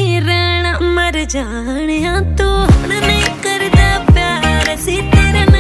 नहीं रहना मर जाने तू नहीं करता प्यार सी तेरे